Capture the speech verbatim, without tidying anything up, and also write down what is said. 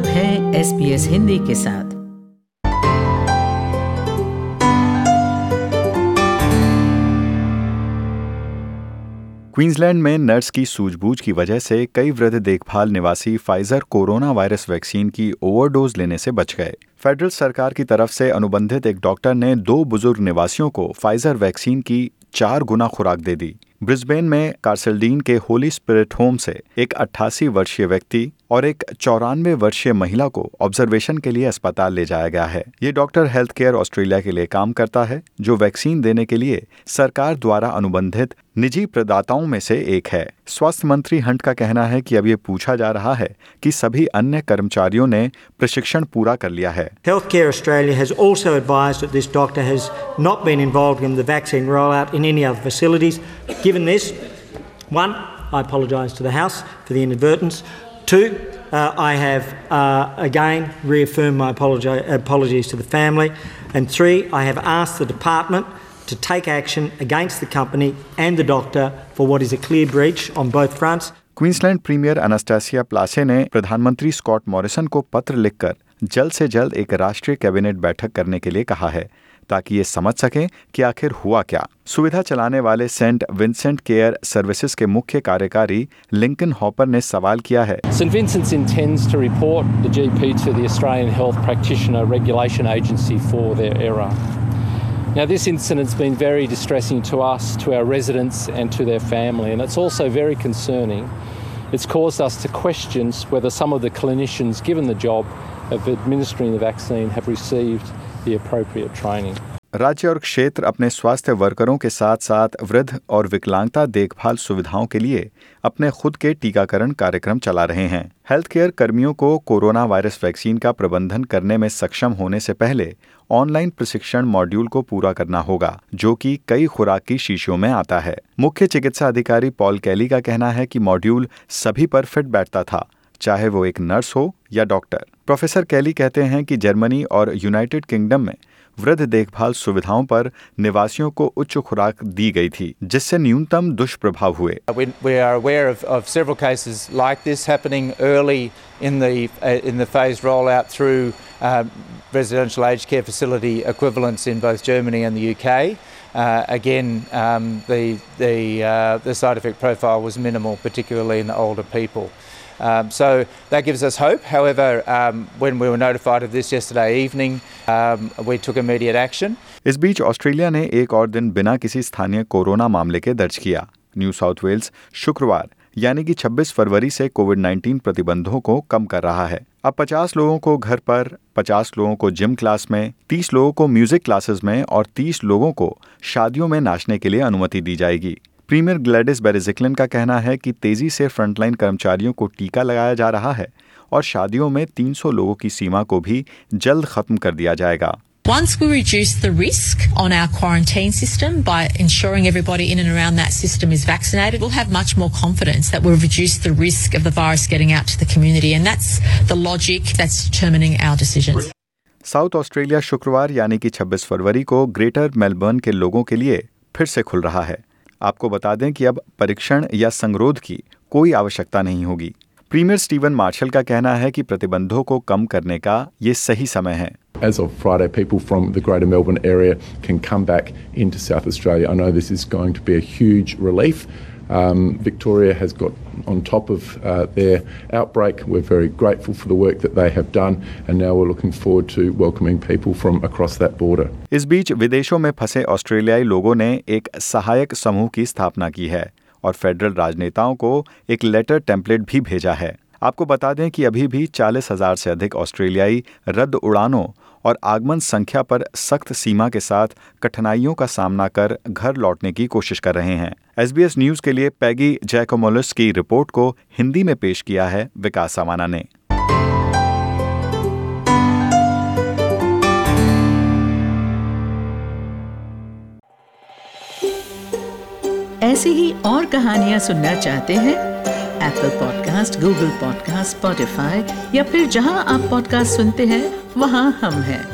आप हैं S B S Hindi के साथ। क्वींसलैंड में नर्स की सूझबूझ की वजह से कई वृद्ध देखभाल निवासी फाइजर कोरोना वायरस वैक्सीन की ओवरडोज लेने से बच गए। फेडरल सरकार की तरफ से अनुबंधित एक डॉक्टर ने दो बुजुर्ग निवासियों को फाइजर वैक्सीन की चार गुना खुराक दे दी। ब्रिस्बेन में कार्सेल्डीन के होली स्पिरिट होम से एक अट्ठासी वर्षीय व्यक्ति और एक चौरानवे वर्षीय महिला को ऑब्जर्वेशन के लिए अस्पताल ले जाया गया है। ये डॉक्टर हेल्थ केयर ऑस्ट्रेलिया के लिए काम करता है, जो वैक्सीन देने के लिए सरकार द्वारा अनुबंधित निजी प्रदाताओं में से एक है। स्वास्थ्य मंत्री हंट का कहना है कि अब ये पूछा जा रहा है कि सभी अन्य कर्मचारियों ने प्रशिक्षण पूरा कर लिया है। Healthcare Australia has also advised that this doctor has not been involved in the vaccine rollout in any other facilities. Given this, one, I apologise to the House for the inadvertence. Two, uh, I have uh, again reaffirmed my apologi- apologies to the family. And three, I have asked the department to take action against the company and the doctor for what is a clear breach on both fronts. Queensland premier Annastacia Palaszczuk ने प्रधानमंत्री Scott Morrison को पत्र लिखकर जल्द से जल्द एक राष्ट्रीय कैबिनेट बैठक करने के लिए कहा है, ताकि ये समझ सकें कि आखिर हुआ क्या। सुविधा चलाने वाले सेंट विंसेंट केयर सर्विसेज के मुख्य कार्यकारी लिंकन हॉपर ने सवाल किया है। Saint Vincent's intends to report the G P to the Australian Health Practitioner Regulation Agency for their error. Now, this incident's been very distressing to us, to our residents and to their family, and it's also very concerning. It's caused us to question whether some of the clinicians given the job of administering the vaccine have received the appropriate training. राज्य और क्षेत्र अपने स्वास्थ्य वर्करों के साथ साथ वृद्ध और विकलांगता देखभाल सुविधाओं के लिए अपने खुद के टीकाकरण कार्यक्रम चला रहे हैं। हेल्थ केयर कर्मियों को कोरोना वायरस वैक्सीन का प्रबंधन करने में सक्षम होने से पहले ऑनलाइन प्रशिक्षण मॉड्यूल को पूरा करना होगा, जो कि कई खुराक की शीशियों में आता है। मुख्य चिकित्सा अधिकारी पॉल कैली का कहना है कि मॉड्यूल सभी पर फिट बैठता था, चाहे वो एक नर्स हो या डॉक्टर। प्रोफेसर कैली कहते हैं कि जर्मनी और यूनाइटेड किंगडम में वृद्ध देखभाल सुविधाओं पर निवासियों को उच्च खुराक दी गई थी, जिससे न्यूनतम दुष्प्रभाव हुए। We are aware of, of several cases like this happening early in the uh, in the phased rollout through uh, residential aged care facility equivalents in both Germany and the U K. Uh, again, um, the the uh, the side effect profile was minimal, particularly in the older people. Um, so that gives us hope. However, um, when we were notified of this yesterday evening, um, we took immediate action. इस बीच Australia ने एक और दिन बिना किसी स्थानीय corona मामले के दर्ज किया। न्यू साउथ वेल्स शुक्रवार यानी कि छब्बीस फरवरी से कोविड नाइन्टीन प्रतिबंधों को कम कर रहा है। अब पचास लोगों को घर पर, पचास लोगों को जिम क्लास में, तीस लोगों को म्यूजिक क्लासेस में और तीस लोगों को शादियों में नाचने के लिए अनुमति दी जाएगी। प्रीमियर ग्लैडिस बेरेजिक्लिन का कहना है कि तेजी से फ्रंटलाइन कर्मचारियों को टीका लगाया जा रहा है और शादियों में तीन सौ लोगों की सीमा को भी जल्द खत्म कर दिया जाएगा। Once we reduce the risk on our quarantine system by ensuring everybody in and around that system is vaccinated, we'll have much more confidence that we've reduced the risk of the virus getting out to the community, and that's the logic that's determining our decisions. South Australia शुक्रवार यानी कि छब्बीस फरवरी को greater Melbourne के लोगों के लिए फिर से खुल रहा है। आपको बता दें कि अब परीक्षण या संगरोध की कोई आवश्यकता नहीं होगी। प्रीमियर स्टीवन मार्शल का कहना है कि प्रतिबंधों को कम करने का ये सही समय है। As of Friday, people from the Greater Melbourne area can come back into South Australia. I know this is going to be a huge relief. Um, Victoria has got on top of uh, their outbreak. We're very grateful for the work that they have done, and now we're looking forward to welcoming people from across that border. इस बीच विदेशों में फंसे ऑस्ट्रेलियाई लोगों ने एक सहायक समूह की स्थापना की है और फेडरल राजनेताओं को एक लेटर टेम्पलेट भी भेजा है। आपको बता दें कि अभी भी चालीस हजार से अधिक ऑस्ट्रेलियाई रद्द उड़ानों और आगमन संख्या पर सख्त सीमा के साथ कठिनाइयों का सामना कर घर लौटने की कोशिश कर रहे हैं। एस बी एस न्यूज के लिए पैगी जैकोमोलिस की रिपोर्ट को हिंदी में पेश किया है विकास सामाना ने। ऐसी ही और कहानियां सुनना चाहते हैं? Apple podcast, Google podcast, Spotify या फिर जहां आप पॉडकास्ट सुनते हैं वहां हम हैं।